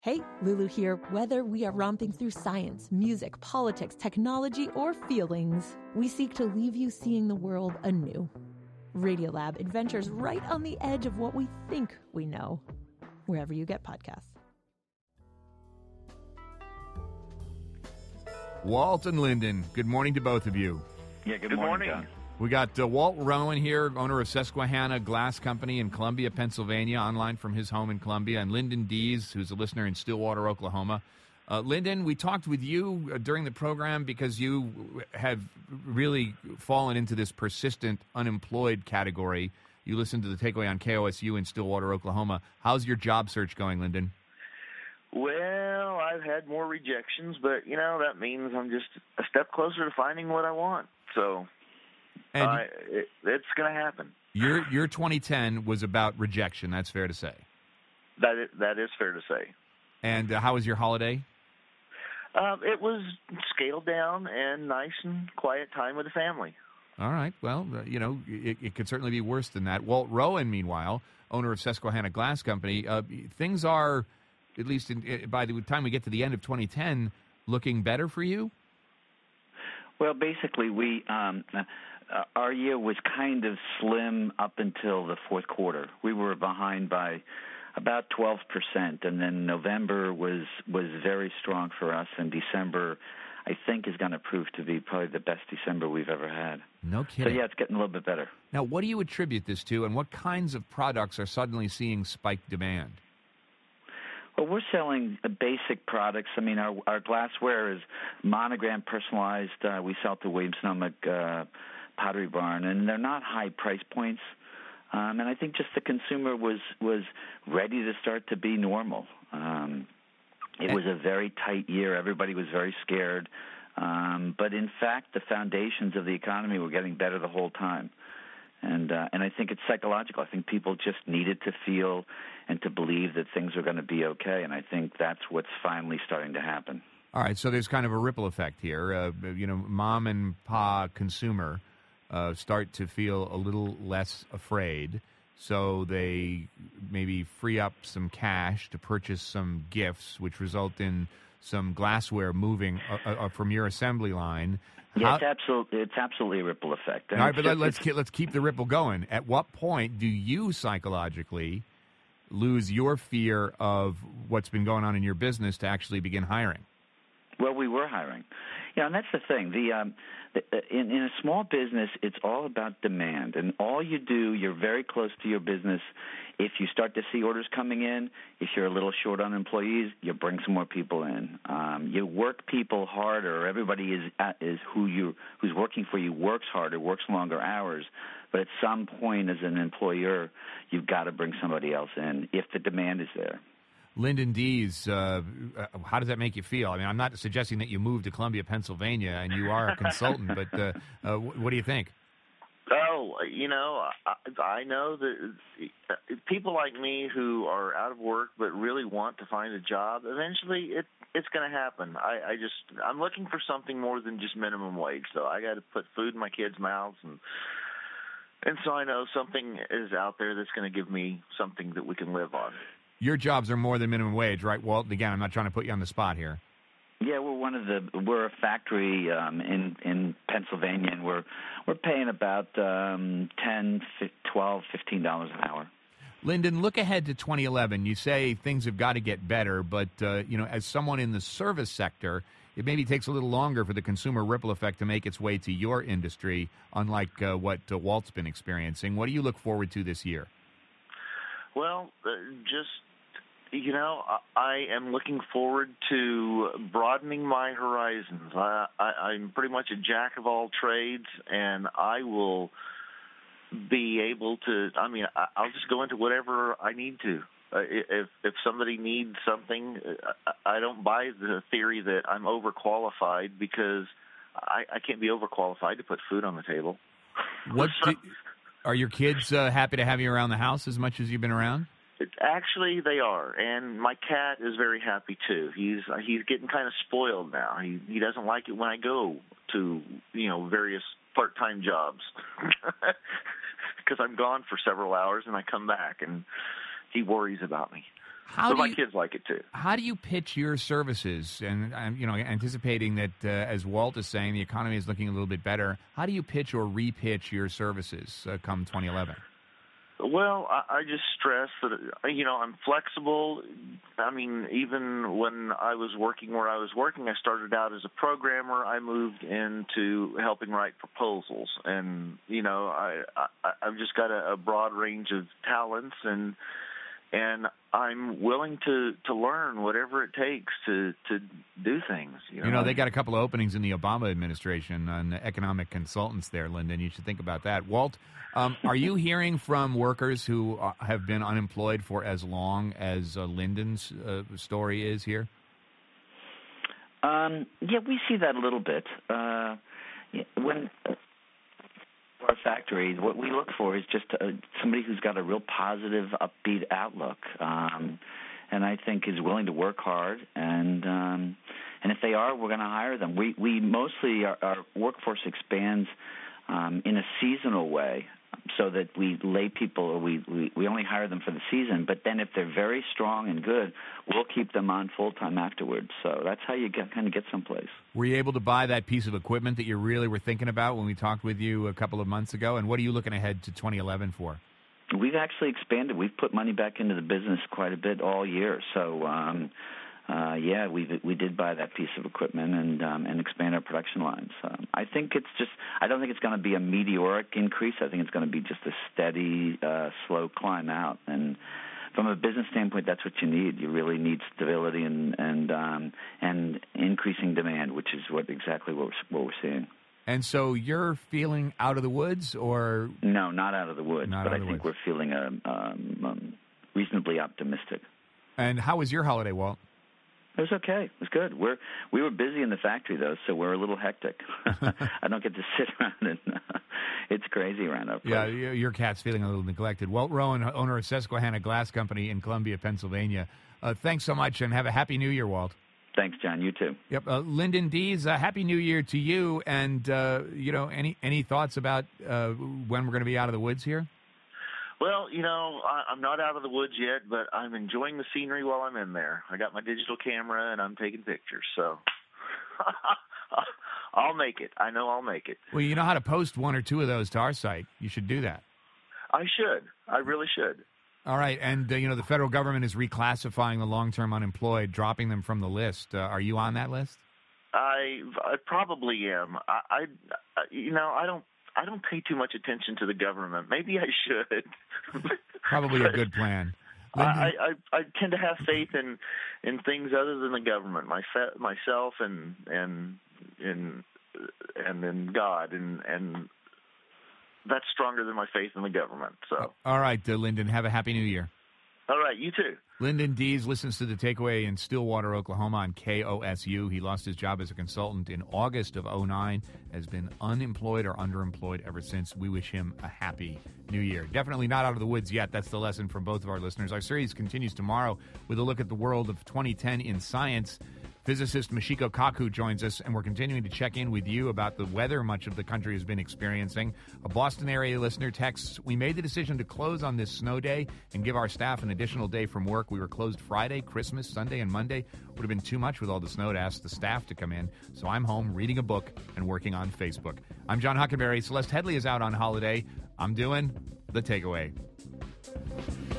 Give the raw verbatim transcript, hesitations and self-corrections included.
Hey, Lulu here. Whether we are romping through science, music, politics, technology, or feelings, we seek to leave you seeing the world anew. Radiolab adventures right on the edge of what we think we know, wherever you get podcasts. Walt and Lyndon, good morning to both of you. Yeah, good, Good morning, morning. John. We got uh, Walt Rowan here, owner of Susquehanna Glass Company in Columbia, Pennsylvania, online from his home in Columbia, and Lyndon Dees, who's a listener in Stillwater, Oklahoma. Uh, Lyndon, we talked with you uh, during the program because you have really fallen into this persistent unemployed category. You listened to the Takeaway on K O S U in Stillwater, Oklahoma. How's your job search going, Lyndon? Well, I've had more rejections, but, you know, that means I'm just a step closer to finding what I want. So And uh, it, it's going to happen. your your twenty ten was about rejection. That's fair to say. That is, that is fair to say. And uh, how was your holiday? Um, it was scaled down and nice and quiet time with the family. All right. Well, uh, you know, it, it could certainly be worse than that. Walt Rowan, meanwhile, owner of Susquehanna Glass Company, uh, things are, at least in, by the time we get to the end of twenty ten, looking better for you? Well, basically, we um, uh, our year was kind of slim up until the fourth quarter. We were behind by about twelve percent, and then November was was very strong for us, and December, I think, is going to prove to be probably the best December we've ever had. No So, kidding. yeah, it's getting a little bit better. Now, what do you attribute this to, and what kinds of products are suddenly seeing spiked demand? Well, we're selling uh, basic products. I mean, our our glassware is monogram personalized. Uh, we sell to Williams-Sonoma uh, Pottery Barn, and they're not high price points. Um, and I think just the consumer was was ready to start to be normal. Um, it was a very tight year. Everybody was very scared. Um, but in fact, the foundations of the economy were getting better the whole time. And uh, and I think it's psychological. I think people just needed to feel and to believe that things are going to be okay. And I think that's what's finally starting to happen. All right, so there's kind of a ripple effect here. Uh, you know, mom and pa consumer uh, start to feel a little less afraid, so they maybe free up some cash to purchase some gifts, which result in some glassware moving uh, uh, from your assembly line. Yeah, How- it's absolutely it's absolutely a ripple effect. And All right, it's but just- let's it's- keep, let's keep the ripple going. At what point do you psychologically lose your fear of what's been going on in your business to actually begin hiring? Well, we were hiring. Yeah, and that's the thing. The, um, the in, in a small business, it's all about demand, and all you do, you're very close to your business. If you start to see orders coming in, if you're a little short on employees, you bring some more people in. Um, you work people harder. Everybody is is who you who's working for you works harder, works longer hours. But at some point, as an employer, you've got to bring somebody else in if the demand is there. Lyndon Dees, uh, how does that make you feel? I mean, I'm not suggesting that you moved to Columbia, Pennsylvania, and you are a consultant, but uh, uh, what do you think? Oh, you know, I, I know that people like me who are out of work but really want to find a job, eventually it it's going to happen. I, I just I'm looking for something more than just minimum wage. So I got to put food in my kids' mouths, and and so I know something is out there that's going to give me something that we can live on. Your jobs are more than minimum wage, right, Walt? Again, I'm not trying to put you on the spot here. Yeah, we're one of the we're a factory um, in in Pennsylvania, and we're we're paying about um, ten, twelve, fifteen dollars an hour. Lyndon, look ahead to twenty eleven. You say things have got to get better, but uh, you know, as someone in the service sector, it maybe takes a little longer for the consumer ripple effect to make its way to your industry, unlike uh, what uh, Walt's been experiencing. What do you look forward to this year? Well, uh, just. You know, I am looking forward to broadening my horizons. I, I, I'm pretty much a jack of all trades, and I will be able to, I mean, I, I'll just go into whatever I need to. Uh, if if somebody needs something, I don't buy the theory that I'm overqualified, because I, I can't be overqualified to put food on the table. What do, are your kids uh, happy to have you around the house as much as you've been around? Actually, they are, and my cat is very happy too. He's he's getting kind of spoiled now. He he doesn't like it when I go to you know various part-time jobs because I'm gone for several hours and I come back, and he worries about me. How but do my you, kids like it too. How do you pitch your services? And I'm, you know, anticipating that, uh, as Walt is saying, the economy is looking a little bit better. How do you pitch or repitch your services uh, come twenty eleven? Well, I, I just stress that, you know, I'm flexible. I mean, even when I was working where I was working, I started out as a programmer. I moved into helping write proposals. And, you know, I, I, I've just got a, a broad range of talents, and and I'm willing to, to learn whatever it takes to, to do things. You know? you know, they got a couple of openings in the Obama administration on economic consultants there, Lyndon. You should think about that. Walt, um, are you hearing from workers who uh, have been unemployed for as long as uh, Lyndon's uh, story is here? Um, yeah, we see that a little bit. Uh, when our factory, what we look for is just uh, somebody who's got a real positive, upbeat outlook, um, and I think is willing to work hard. And um, and if they are, we're going to hire them. We we mostly our, our workforce expands um, in a seasonal way, so that we lay people, or we, we, we only hire them for the season. But then if they're very strong and good, we'll keep them on full-time afterwards. So that's how you get, kind of get someplace. Were you able to buy that piece of equipment that you really were thinking about when we talked with you a couple of months ago? And what are you looking ahead to twenty eleven for? We've actually expanded. We've put money back into the business quite a bit all year. So, um, uh, yeah, we we did buy that piece of equipment and um, and expand our production lines. Um, I think it's just, I don't think it's going to be a meteoric increase. I think it's going to be just a steady, uh, slow climb out. And from a business standpoint, that's what you need. You really need stability and and um, and increasing demand, which is what exactly what we're, what we're seeing. And so you're feeling out of the woods, or no, not out of the woods, not but I think woods. We're feeling uh, um, um, reasonably optimistic. And how was your holiday, Walt? It was okay. It was good. We're we were busy in the factory though, so we're a little hectic. I don't get to sit around and uh, it's crazy around our place. Yeah, your cat's feeling a little neglected. Walt Rowan, owner of Susquehanna Glass Company in Columbia, Pennsylvania. Uh, thanks so much, and have a happy New Year, Walt. Thanks, John. You too. Yep. Uh, Lyndon Dees, uh, happy New Year to you. And uh, you know, any any thoughts about uh, when we're going to be out of the woods here? Well, you know, I, I'm not out of the woods yet, but I'm enjoying the scenery while I'm in there. I got my digital camera, and I'm taking pictures, so I'll make it. I know I'll make it. Well, you know how to post one or two of those to our site. You should do that. I should. I really should. All right, and uh, you know, the federal government is reclassifying the long-term unemployed, dropping them from the list. Uh, are you on that list? I, I probably am. I, I, you know, I don't. I don't pay too much attention to the government. Maybe I should. Probably a good plan. I, I, I tend to have faith in in things other than the government, my, myself, and and and and in God, and and that's stronger than my faith in the government. So, all right, uh, Lyndon, have a happy New Year. All right, you too. Lyndon Dees listens to The Takeaway in Stillwater, Oklahoma on K O S U. He lost his job as a consultant in August of oh nine, has been unemployed or underemployed ever since. We wish him a happy New Year. Definitely not out of the woods yet. That's the lesson from both of our listeners. Our series continues tomorrow with a look at the world of twenty ten in science. Physicist Michiko Kaku joins us, and we're continuing to check in with you about the weather much of the country has been experiencing. A Boston area listener texts, we made the decision to close on this snow day and give our staff an additional day from work. We were closed Friday, Christmas, Sunday, and Monday. Would have been too much with all the snow to ask the staff to come in, so I'm home reading a book and working on Facebook. I'm John Huckenberry. Celeste Headley is out on holiday. I'm doing The Takeaway.